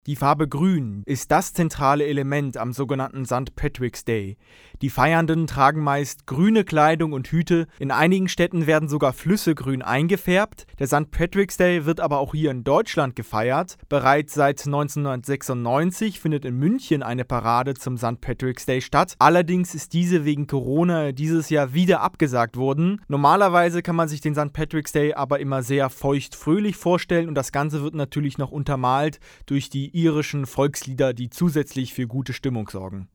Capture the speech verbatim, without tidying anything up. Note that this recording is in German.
Die Farbe Grün ist das zentrale Element am sogenannten Sankt Patrick's Day. Die Feiernden tragen meist grüne Kleidung und Hüte, in einigen Städten werden sogar Flüsse grün eingefärbt. Der Sankt Patrick's Day wird aber auch hier in Deutschland gefeiert. Bereits seit neunzehnhundertsechsundneunzig findet in München eine Parade zum Sankt Patrick's Day statt. Allerdings ist diese wegen Corona dieses Jahr wieder abgesagt worden. Normalerweise kann man sich den Sankt Patrick's Day aber immer sehr feucht-fröhlich vorstellen und das Ganze wird natürlich noch untermalt durch die irischen Volkslieder, die zusätzlich für gute Stimmung sorgen.